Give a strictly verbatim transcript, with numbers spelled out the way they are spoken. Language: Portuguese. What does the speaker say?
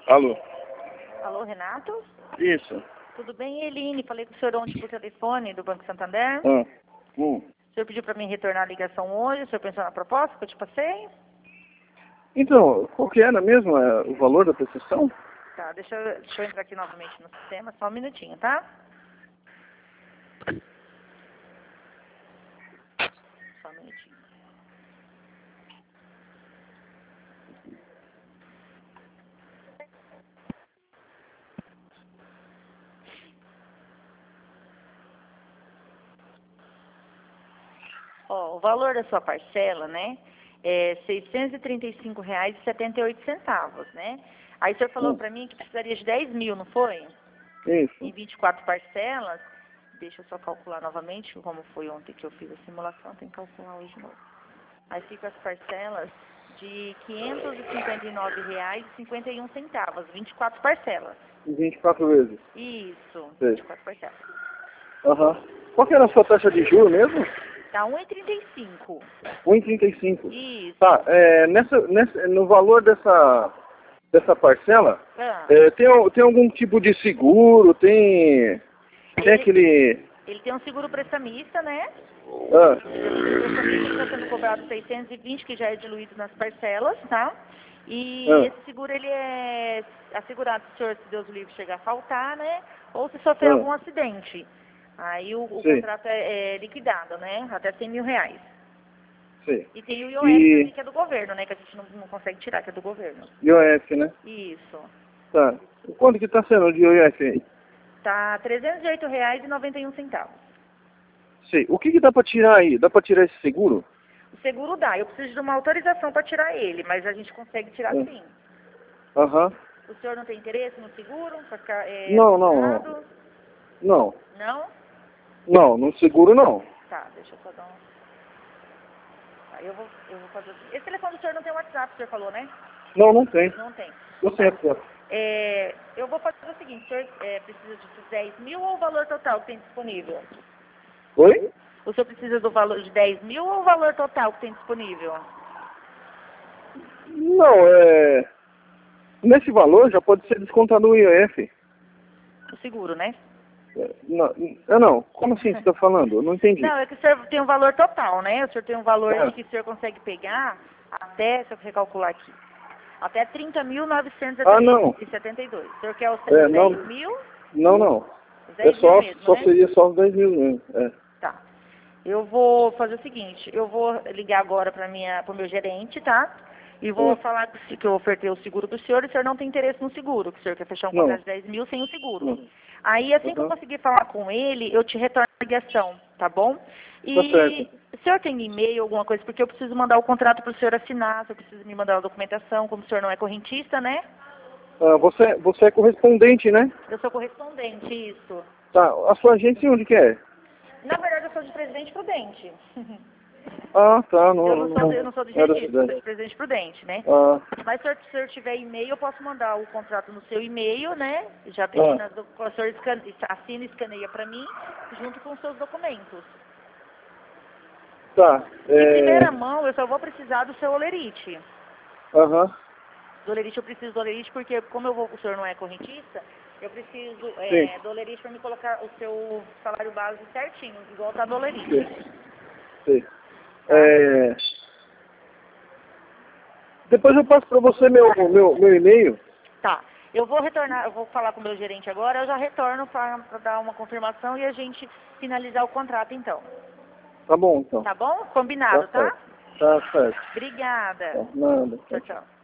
Alô? Alô, Renato? Isso. Tudo bem, Eline? Falei com o senhor ontem por telefone do Banco Santander. Ah. Hum. O senhor pediu para mim retornar a ligação hoje. O senhor pensou na proposta que eu te passei? Então, qual que era mesmo é, o valor da prestação? Tá, deixa eu, deixa eu entrar aqui novamente no sistema. Só um minutinho, tá? Só um minutinho. Ó, o valor da sua parcela, né, é seiscentos e trinta e cinco reais e setenta e oito centavos, né? Aí o senhor falou Hum. para mim que precisaria de dez mil, não foi? Isso. Em vinte e quatro parcelas. Deixa eu só calcular novamente, como foi ontem que eu fiz a simulação, tem que calcular hoje de novo. Aí fica as parcelas de quinhentos e cinquenta e nove reais e cinquenta e um centavos, vinte e quatro parcelas. vinte e quatro vezes. Isso, Sei. vinte e quatro parcelas. Aham. Qual que era a sua taxa de juros mesmo? Tá um e trinta e cinco. um e trinta e cinco. Isso. Tá, é, nessa, nessa, no valor dessa, dessa parcela, Ah. é, tem, al- tem algum tipo de seguro, tem, tem Ele, aquele... ele tem um seguro prestamista, né? Ah, O prestamista está sendo cobrado seiscentos e vinte, que já é diluído nas parcelas, tá? E Ah. esse seguro, ele é assegurado se o senhor, se Deus o livre, chegar a faltar, né? Ou se sofrer Ah. algum acidente. Aí o, o Sim. contrato é, é liquidado, né? Até cem mil reais. sim. E tem o I O F E também, que é do governo, né? Que a gente não, não consegue tirar, que é do governo. I O F, né? Isso. Tá. Quanto que tá sendo de I O F aí? Tá trezentos e oito reais e noventa e um centavos. Sei. O que que dá pra tirar aí? Dá pra tirar esse seguro? O seguro dá. Eu preciso de uma autorização para tirar ele, mas a gente consegue tirar Ah. sim. Aham. O senhor não tem interesse no seguro? Para ficar é, Não, não, assegurado? não. Não? Não, no seguro não. Tá, deixa eu só dar um... Tá, eu vou, eu vou fazer assim. Esse telefone do senhor não tem WhatsApp, o senhor falou, né? Não, não tem. Não tem. Eu sei aqui. É, eu vou fazer o seguinte, o senhor é, precisa de dez mil ou o valor total que tem disponível? Oi? O senhor precisa do valor de dez mil ou o valor total que tem disponível? Não, é... Nesse valor já pode ser descontado o I O F. O seguro, né? É, Não, é, não. Como assim você está falando? Eu não entendi. Não, é que o senhor tem um valor total, né? O senhor tem um valor É. que o senhor consegue pegar até, deixa eu recalcular aqui, até trinta mil novecentos Ah, não. e setenta e dois. O senhor quer os É, dez não. mil? Não, não. Os É dez mil só, mesmo, só né? seria só os dez mil mesmo. É. Tá. Eu vou fazer o seguinte, eu vou ligar agora para minha, pro meu gerente, tá? E vou É. falar que que eu ofertei o seguro pro senhor e o senhor não tem interesse no seguro, que o senhor quer fechar um Não. contrato de dez mil sem o seguro. Não. Aí, assim que eu Uhum. conseguir falar com ele, eu te retorno a ligação, tá bom? E Tá certo. o senhor tem e-mail, alguma coisa? Porque eu preciso mandar o contrato pro senhor assinar, se eu preciso me mandar a documentação, como o senhor não é correntista, né? Ah, você, você é correspondente, né? Eu sou correspondente, isso. Tá. A sua agência onde que é? Na verdade, eu sou de Presidente Prudente. Ah, tá. Não, Eu não sou, não, eu não sou de não era registro, eu sou de cidade. Presidente Prudente, né? Ah, Mas se o senhor tiver e-mail, eu posso mandar o contrato no seu e-mail, né? Já Ah. pedi, nas, do- o senhor escane- assina e escaneia para mim, junto com os seus documentos. tá. De É... primeira mão, eu só vou precisar do seu olerite. Aham. Do olerite, eu preciso do olerite porque, como eu vou, o senhor não é correntista, eu preciso Sim. é, do olerite para me colocar o seu salário base certinho, igual tá do olerite. Sim. Sim. Tá? É... Depois eu passo para você meu, meu, meu e-mail. Tá. Eu vou retornar, eu vou falar com o meu gerente agora, eu já retorno para dar uma confirmação e a gente finalizar o contrato então. Tá bom, então. Tá bom? Combinado, Tá tá? certo. Tá certo. Obrigada. Tá, nada. Tchau, tchau.